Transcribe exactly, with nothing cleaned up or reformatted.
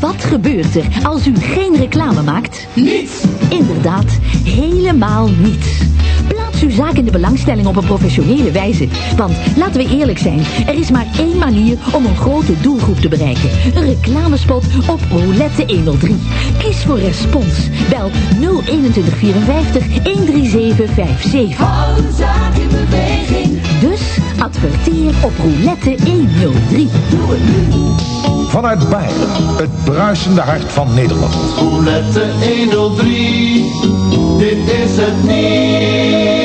Wat gebeurt er als u geen reclame maakt? Niets! Inderdaad, helemaal niets. Plaats uw zaak in de belangstelling op een professionele wijze. Want, laten we eerlijk zijn, er is maar één manier om een grote doelgroep te bereiken. Een reclamespot op Roulette honderddrie. Kies voor Respons. Bel nul eenentwintig vierenvijftig honderdzevenendertig vijfenzeventig. Hou de zaak in beweging. Dus adverteer op Roulette honderddrie. Doe het nu. Vanuit Beieren, het bruisende hart van Nederland. Roulette honderddrie. Dit is het niet.